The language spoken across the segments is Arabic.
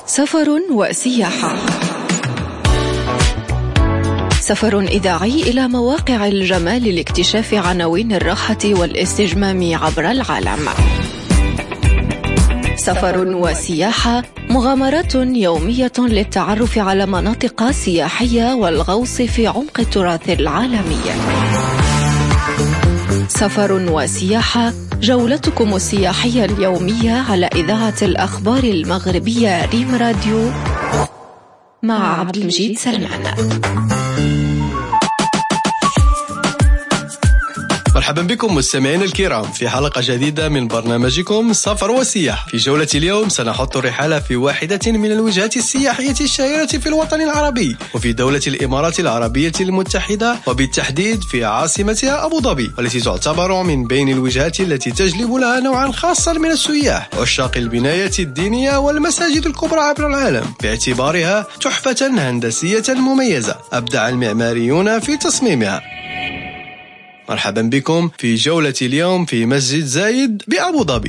سفر وسياحة. سفر إذاعي إلى مواقع الجمال لاكتشاف عناوين الراحة والاستجمام عبر العالم. سفر وسياحة، مغامرات يومية للتعرف على مناطق سياحية والغوص في عمق التراث العالمي. سفر وسياحة، جولتكم السياحية اليومية على إذاعة الأخبار المغربية ريم راديو مع عبد المجيد سلمان. مرحبا بكم مستمعين الكرام في حلقة جديدة من برنامجكم سفر وسياحة. في جولة اليوم سنحط الرحالة في واحدة من الوجهات السياحية الشهيرة في الوطن العربي وفي دولة الإمارات العربية المتحدة، وبالتحديد في عاصمتها أبو ظبي، والتي تعتبر من بين الوجهات التي تجلب لها نوعا خاصا من السياح عشاق البناية الدينية والمساجد الكبرى عبر العالم، باعتبارها تحفة هندسية مميزة أبدع المعماريون في تصميمها. مرحبا بكم في جولة اليوم في مسجد زايد بأبو ظبي.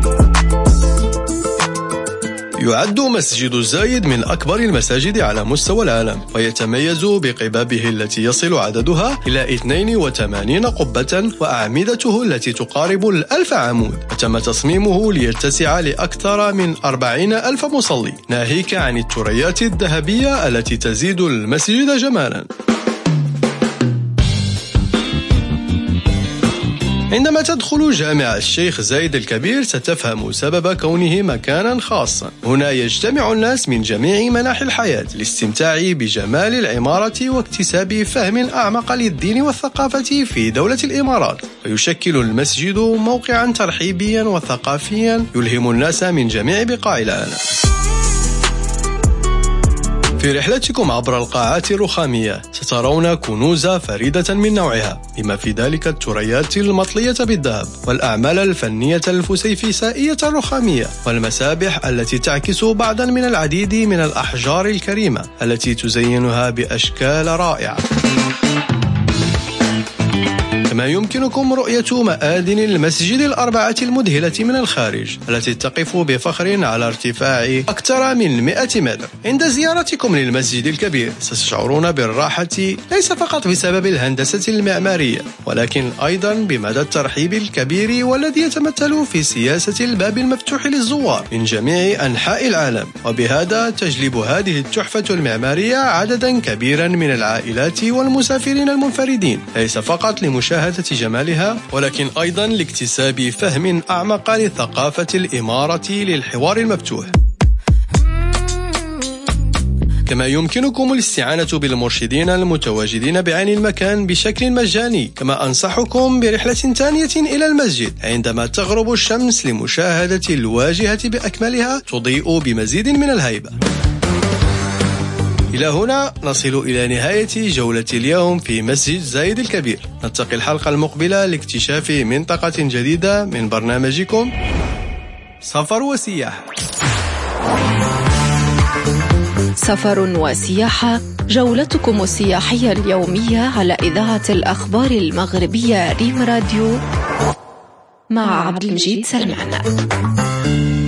يعد مسجد زايد من أكبر المساجد على مستوى العالم، ويتميز بقبابه التي يصل عددها إلى 82 قبة وأعمدته التي تقارب 1000 عمود، وتم تصميمه ليتسع لأكثر من 40,000 مصلي، ناهيك عن الثريات الذهبية التي تزيد المسجد جمالا. عندما تدخل جامع الشيخ زايد الكبير ستفهم سبب كونه مكانا خاصا. هنا يجتمع الناس من جميع مناحي الحياة للاستمتاع بجمال العمارة واكتساب فهم أعمق للدين والثقافة في دولة الإمارات، ويشكل المسجد موقعا ترحيبيا وثقافيا يلهم الناس من جميع بقاع العالم. في رحلتكم عبر القاعات الرخامية سترون كنوز فريدة من نوعها، بما في ذلك الثريات المطلية بالذهب والأعمال الفنية الفسيفسائية الرخامية والمسابح التي تعكس بعضا من العديد من الأحجار الكريمة التي تزينها بأشكال رائعة. كما يمكنكم رؤية مآذن المسجد الأربعة المذهلة من الخارج التي تقف بفخر على ارتفاع أكثر من 100 متر. عند زيارتكم للمسجد الكبير ستشعرون بالراحة ليس فقط بسبب الهندسة المعمارية، ولكن أيضا بمدى الترحيب الكبير والذي يتمثل في سياسة الباب المفتوح للزوار من جميع أنحاء العالم، وبهذا تجلب هذه التحفة المعمارية عددا كبيرا من العائلات والمسافرين المنفردين، ليس فقط لمشاهدة جمالها ولكن أيضا لاكتساب فهم أعمق لثقافة الإمارة للحوار المفتوح. كما يمكنكم الاستعانة بالمرشدين المتواجدين بعين المكان بشكل مجاني. كما أنصحكم برحلة ثانية إلى المسجد عندما تغرب الشمس لمشاهدة الواجهة بأكملها تضيء بمزيد من الهيبة. إلى هنا نصل إلى نهاية جولة اليوم في مسجد زايد الكبير. نلتقي الحلقة المقبلة لاكتشاف منطقة جديدة من برنامجكم سفر وسياحة. سفر وسياحة، جولتكم السياحية اليومية على إذاعة الأخبار المغربية ريم راديو مع عبد المجيد سلمان.